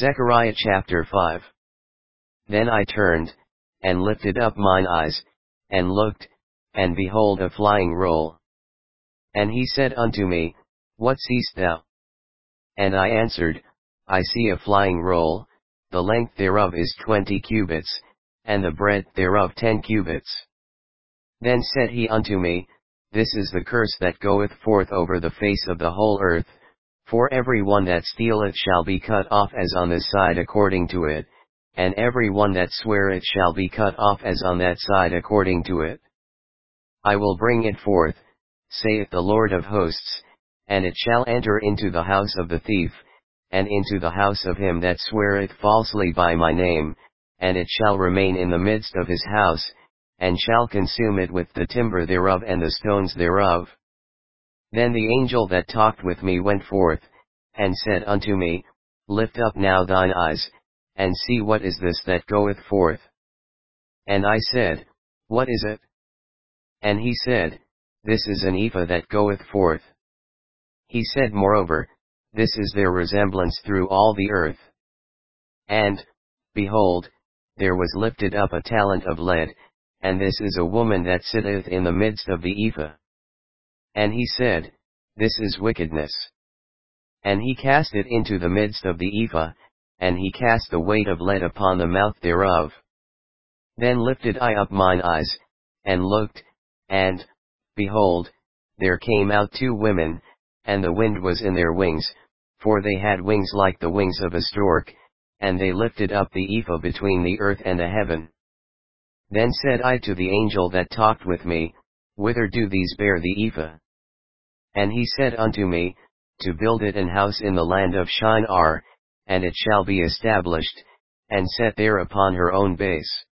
Zechariah chapter 5. Then I turned, and lifted up mine eyes, and looked, and behold a flying roll. And he said unto me, What seest thou? And I answered, I see a flying roll, the length thereof is 20 cubits, and the breadth thereof 10 cubits. Then said he unto me, This is the curse that goeth forth over the face of the whole earth, for every one that stealeth shall be cut off as on this side according to it, and every one that sweareth shall be cut off as on that side according to it. I will bring it forth, saith the Lord of hosts, and it shall enter into the house of the thief, and into the house of him that sweareth falsely by my name, and it shall remain in the midst of his house, and shall consume it with the timber thereof and the stones thereof. Then the angel that talked with me went forth, and said unto me, Lift up now thine eyes, and see what is this that goeth forth. And I said, What is it? And he said, This is an ephah that goeth forth. He said moreover, This is their resemblance through all the earth. And, behold, there was lifted up a talent of lead, and this is a woman that sitteth in the midst of the ephah. And he said, This is wickedness. And he cast it into the midst of the ephah, and he cast the weight of lead upon the mouth thereof. Then lifted I up mine eyes, and looked, and, behold, there came out 2 women, and the wind was in their wings, for they had wings like the wings of a stork, and they lifted up the ephah between the earth and the heaven. Then said I to the angel that talked with me, Whither do these bear the ephah? And he said unto me, To build it an house in the land of Shinar, and it shall be established, and set there upon her own base.